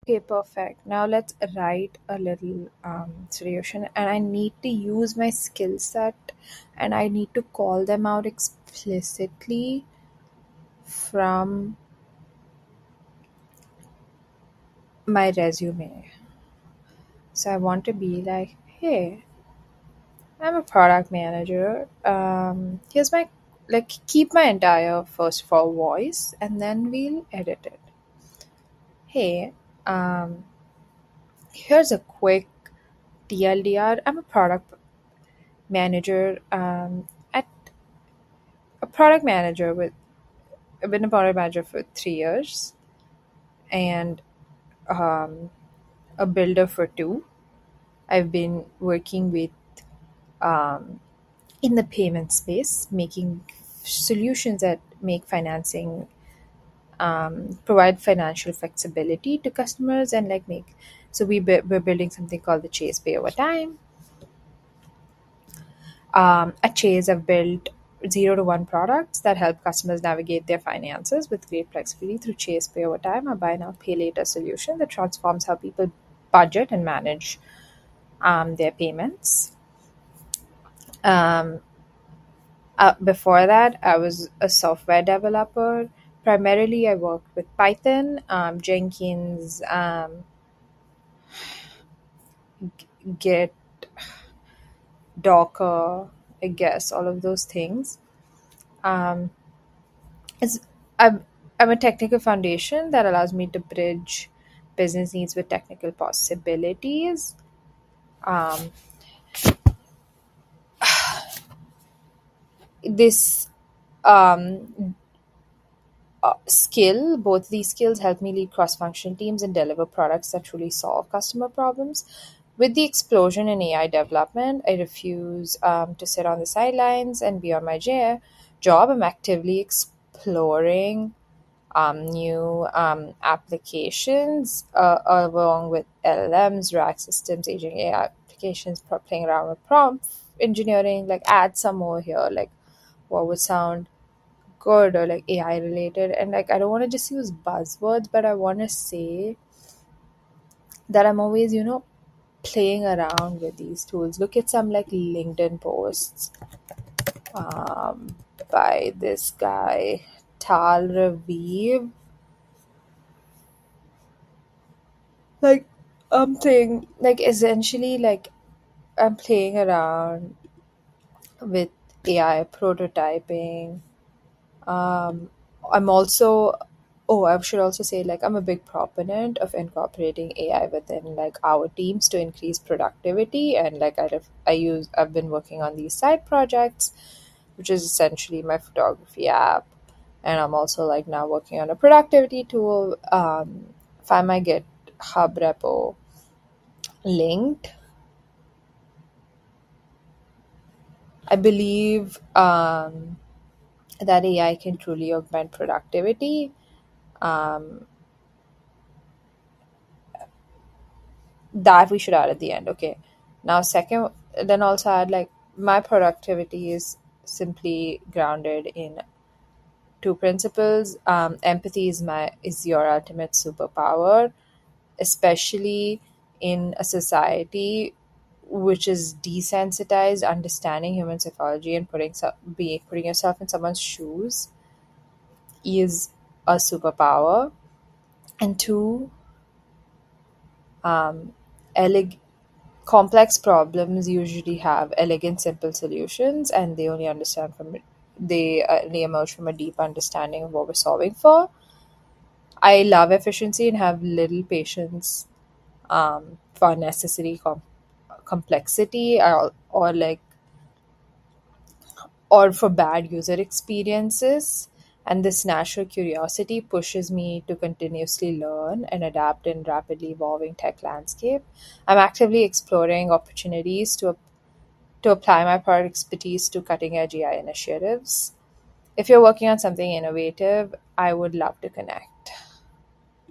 Okay, perfect. Now let's write a little solution, and I need to use my skill set, and I need to call them out explicitly from my resume. So I want to be like, hey, I'm a product manager. Here's my like keep my entire first of all voice, and then we'll edit it. Hey, um, here's a quick TLDR. I'm a product manager at a product manager with I've been a product manager for 3 years and um, a builder for two. I've been working with um, in the payment space, making solutions that make financing provide financial flexibility to customers and like make so we're building something called the Chase Pay Over Time. At Chase, I've built 0 to 1 products that help customers navigate their finances with great flexibility through Chase Pay Over Time, a buy now, pay later solution that transforms how people budget and manage their payments. Um, Before that, I was a software developer. Primarily, I worked with Python, Jenkins, Git, Docker, I guess, all of those things. Um, It's I'm a technical foundation that allows me to bridge business needs with technical possibilities. Um, this um, skill, both these skills help me lead cross-functional teams and deliver products that truly solve customer problems. With the explosion in AI development, I refuse to sit on the sidelines and be on my job. I'm actively exploring new applications along with LLMs, RAG systems, aging AI applications, playing around with prompt engineering, like add some more here, like what would sound good or like AI related. And like I don't want to just use buzzwords, but I want to say that I'm always, playing around with these tools. Look at some like LinkedIn posts um, by this guy, Tal Raviv. Like I'm playing like essentially like I'm playing around with AI prototyping. Um, I'm also I should also say like I'm a big proponent of incorporating AI within like our teams to increase productivity and like I've been working on these side projects, which is essentially my photography app, and I'm also like now working on a productivity tool. Find my GitHub repo linked. I believe that AI can truly augment productivity. Um, that we should add at the end. Okay. Now, second, then also add like my productivity is simply grounded in two principles. Empathy is your ultimate superpower, especially in a society which is desensitized. Understanding human psychology and putting yourself in someone's shoes is a superpower. And two, um, eleg- complex problems usually have elegant, simple solutions, and they emerge from a deep understanding of what we're solving for. I love efficiency and have little patience for unnecessary complexity or for bad user experiences. And this natural curiosity pushes me to continuously learn and adapt in rapidly evolving tech landscape. I'm actively exploring opportunities to apply my product expertise to cutting edge AI initiatives. If you're working on something innovative, I would love to connect.